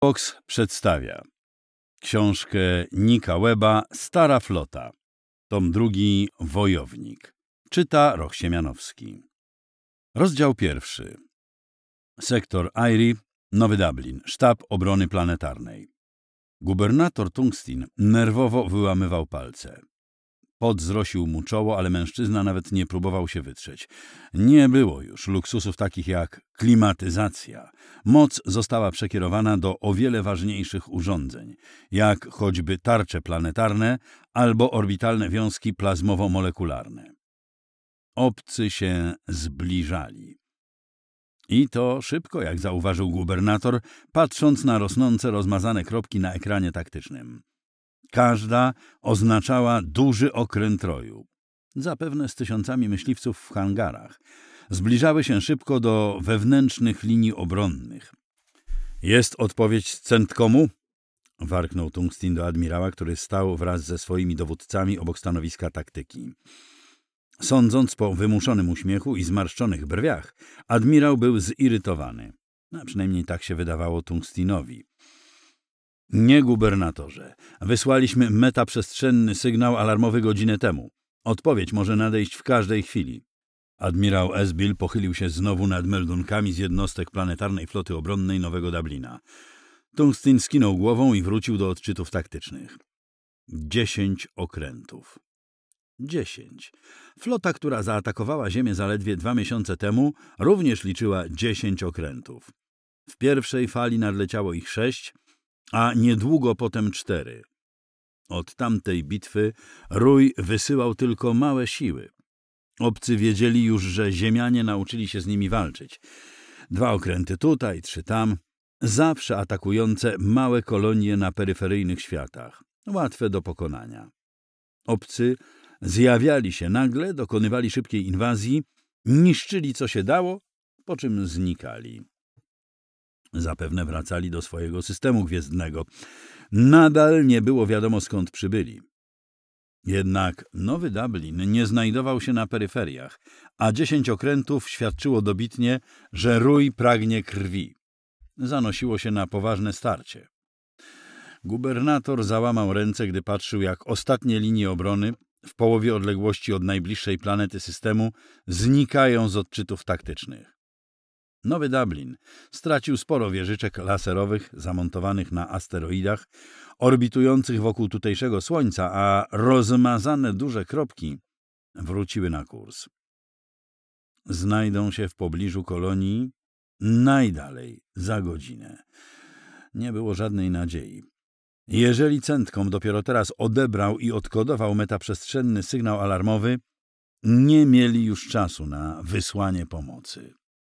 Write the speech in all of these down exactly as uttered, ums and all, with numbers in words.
Box przedstawia książkę Nicka Webba „Stara flota”, tom drugi Wojownik. Czyta Roch Siemianowski. Rozdział pierwszy. Sektor Erie, Nowy Dublin, Sztab Obrony Planetarnej. Gubernator Tungstin nerwowo wyłamywał palce. Pot zrosił mu czoło, ale mężczyzna nawet nie próbował się wytrzeć. Nie było już luksusów takich jak klimatyzacja. Moc została przekierowana do o wiele ważniejszych urządzeń, jak choćby tarcze planetarne albo orbitalne wiązki plazmowo-molekularne. Obcy się zbliżali. I to szybko, jak zauważył gubernator, patrząc na rosnące, rozmazane kropki na ekranie taktycznym. Każda oznaczała duży okręt roju, zapewne z tysiącami myśliwców w hangarach. Zbliżały się szybko do wewnętrznych linii obronnych. „Jest odpowiedź z Centkomu?” warknął Tungstin do admirała, który stał wraz ze swoimi dowódcami obok stanowiska taktyki. Sądząc po wymuszonym uśmiechu i zmarszczonych brwiach, admirał był zirytowany. A przynajmniej tak się wydawało Tungstinowi. „Nie, gubernatorze. Wysłaliśmy metaprzestrzenny sygnał alarmowy godzinę temu. Odpowiedź może nadejść w każdej chwili.” Admirał Esbill pochylił się znowu nad meldunkami z jednostek planetarnej floty obronnej Nowego Dublina. Tungstin skinął głową i wrócił do odczytów taktycznych. Dziesięć okrętów. Dziesięć. Flota, która zaatakowała Ziemię zaledwie dwa miesiące temu, również liczyła dziesięć okrętów. W pierwszej fali nadleciało ich sześć, a niedługo potem cztery. Od tamtej bitwy rój wysyłał tylko małe siły. Obcy wiedzieli już, że Ziemianie nauczyli się z nimi walczyć. Dwa okręty tutaj, trzy tam, zawsze atakujące małe kolonie na peryferyjnych światach, łatwe do pokonania. Obcy zjawiali się nagle, dokonywali szybkiej inwazji, niszczyli co się dało, po czym znikali. Zapewne wracali do swojego systemu gwiezdnego. Nadal nie było wiadomo, skąd przybyli. Jednak Nowy Dublin nie znajdował się na peryferiach, a dziesięć okrętów świadczyło dobitnie, że rój pragnie krwi. Zanosiło się na poważne starcie. Gubernator załamał ręce, gdy patrzył, jak ostatnie linie obrony w połowie odległości od najbliższej planety systemu znikają z odczytów taktycznych. Nowy Dublin stracił sporo wieżyczek laserowych zamontowanych na asteroidach orbitujących wokół tutejszego Słońca, a rozmazane duże kropki wróciły na kurs. Znajdą się w pobliżu kolonii najdalej za godzinę. Nie było żadnej nadziei. Jeżeli Centkom dopiero teraz odebrał i odkodował metaprzestrzenny sygnał alarmowy, nie mieli już czasu na wysłanie pomocy.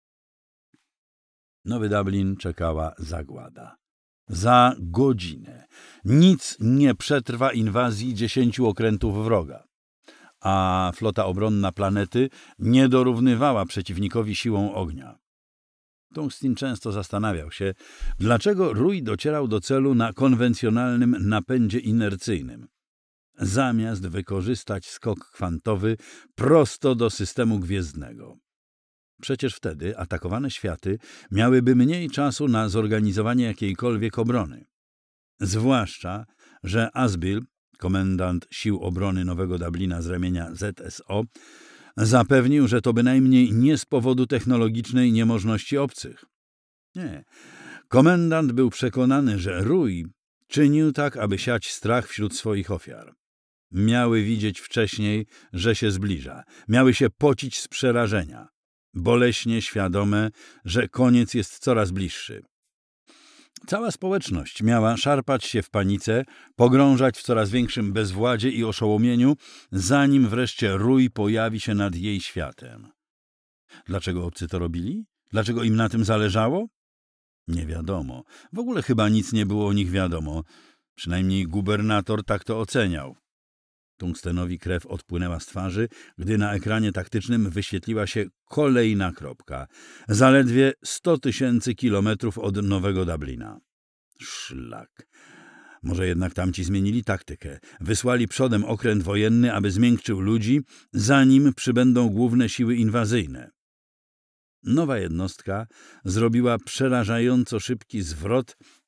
Nowy Dublin czekała zagłada. Za godzinę. Nic nie przetrwa inwazji dziesięciu okrętów wroga. A flota obronna planety nie dorównywała przeciwnikowi siłą ognia. Tungstin często zastanawiał się, dlaczego rój docierał do celu na konwencjonalnym napędzie inercyjnym, zamiast wykorzystać skok kwantowy prosto do systemu gwiezdnego. Przecież wtedy atakowane światy miałyby mniej czasu na zorganizowanie jakiejkolwiek obrony. Zwłaszcza, że Asbill, komendant sił obrony Nowego Dublina z ramienia Z S O, zapewnił, że to bynajmniej nie z powodu technologicznej niemożności obcych. Nie. Komendant był przekonany, że rój czynił tak, aby siać strach wśród swoich ofiar. Miały widzieć wcześniej, że się zbliża. Miały się pocić z przerażenia. Boleśnie świadome, że koniec jest coraz bliższy. Cała społeczność miała szarpać się w panice, pogrążać w coraz większym bezwładzie i oszołomieniu, zanim wreszcie rój pojawi się nad jej światem. Dlaczego obcy to robili? Dlaczego im na tym zależało? Nie wiadomo. W ogóle chyba nic nie było o nich wiadomo. Przynajmniej gubernator tak to oceniał. Tungstenowi krew odpłynęła z twarzy, gdy na ekranie taktycznym wyświetliła się kolejna kropka. Zaledwie sto tysięcy kilometrów od Nowego Dublina. Szlak. Może jednak tamci zmienili taktykę. Wysłali przodem okręt wojenny, aby zmiękczył ludzi, zanim przybędą główne siły inwazyjne. Nowa jednostka zrobiła przerażająco szybki zwrot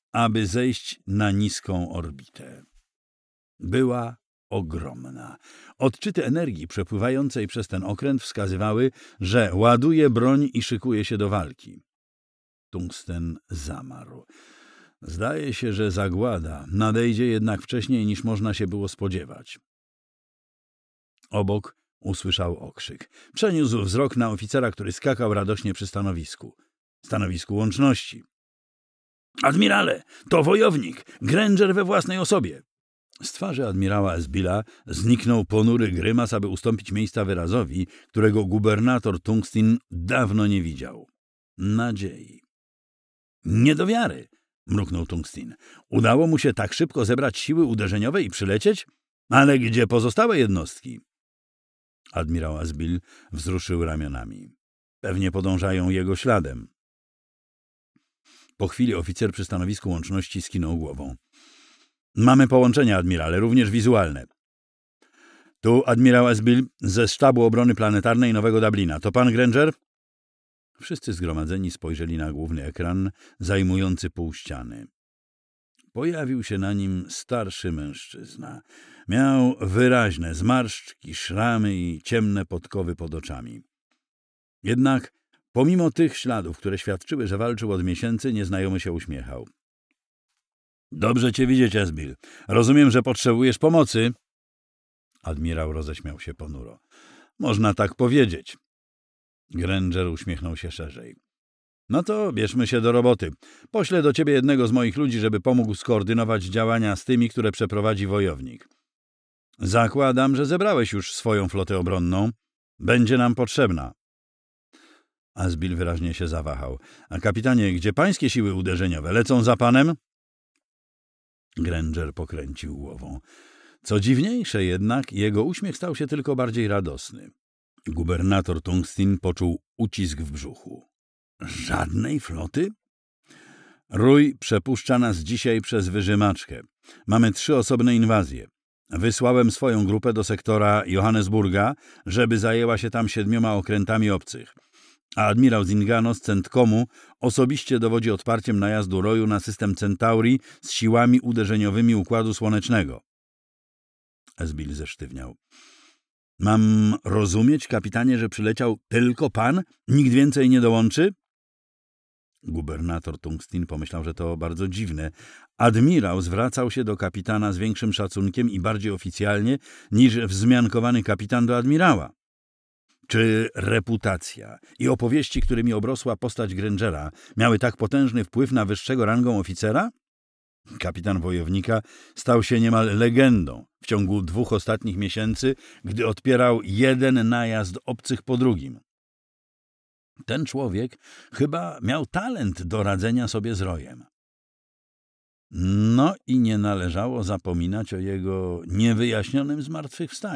aby zejść na niską orbitę. Była ogromna. Odczyty energii przepływającej przez ten okręt wskazywały, że ładuje broń i szykuje się do walki. Tungsten zamarł. Zdaje się, że zagłada nadejdzie jednak wcześniej, niż można się było spodziewać. Obok usłyszał okrzyk. Przeniósł wzrok na oficera, który skakał radośnie przy stanowisku. Stanowisku łączności. Admirale, to wojownik, Granger we własnej osobie. Z twarzy admirała Esbilla zniknął ponury grymas, aby ustąpić miejsca wyrazowi, którego gubernator Tungstin dawno nie widział. Nadziei. Nie do wiary, mruknął Tungstin. Udało mu się tak szybko zebrać siły uderzeniowe i przylecieć? Ale gdzie pozostałe jednostki? Admirał Esbill wzruszył ramionami. Pewnie podążają jego śladem. Po chwili oficer przy stanowisku łączności skinął głową. Mamy połączenia, admirale, również wizualne. Tu admirał Esbill ze Sztabu Obrony Planetarnej Nowego Dublina. To pan Granger? Wszyscy zgromadzeni spojrzeli na główny ekran zajmujący pół ściany. Pojawił się na nim starszy mężczyzna. Miał wyraźne zmarszczki, szramy i ciemne podkowy pod oczami. Jednak pomimo tych śladów, które świadczyły, że walczył od miesięcy, nieznajomy się uśmiechał. Dobrze cię widzieć, Esbill. Rozumiem, że potrzebujesz pomocy. Admirał roześmiał się ponuro. Można tak powiedzieć. Granger uśmiechnął się szerzej. No to bierzmy się do roboty. Poślę do ciebie jednego z moich ludzi, żeby pomógł skoordynować działania z tymi, które przeprowadzi wojownik. Zakładam, że zebrałeś już swoją flotę obronną. Będzie nam potrzebna. Esbill wyraźnie się zawahał. A kapitanie, gdzie pańskie siły uderzeniowe? Lecą za panem? Granger pokręcił głową. Co dziwniejsze jednak, jego uśmiech stał się tylko bardziej radosny. Gubernator Tungstin poczuł ucisk w brzuchu. Żadnej floty? Rój przepuszcza nas dzisiaj przez Wyżymaczkę. Mamy trzy osobne inwazje. Wysłałem swoją grupę do sektora Johannesburga, żeby zajęła się tam siedmioma okrętami obcych. A admirał Zingano z Centkomu osobiście dowodzi odparciem najazdu Roju na system Centauri z siłami uderzeniowymi Układu Słonecznego. Esbill zesztywniał. Mam rozumieć, kapitanie, że przyleciał tylko pan? Nikt więcej nie dołączy? Gubernator Tungstin pomyślał, że to bardzo dziwne. Admirał zwracał się do kapitana z większym szacunkiem i bardziej oficjalnie niż wzmiankowany kapitan do admirała. Czy reputacja i opowieści, którymi obrosła postać Grangera, miały tak potężny wpływ na wyższego rangą oficera? Kapitan wojownika stał się niemal legendą w ciągu dwóch ostatnich miesięcy, gdy odpierał jeden najazd obcych po drugim. Ten człowiek chyba miał talent do radzenia sobie z Rojem. No i nie należało zapominać o jego niewyjaśnionym zmartwychwstaniu.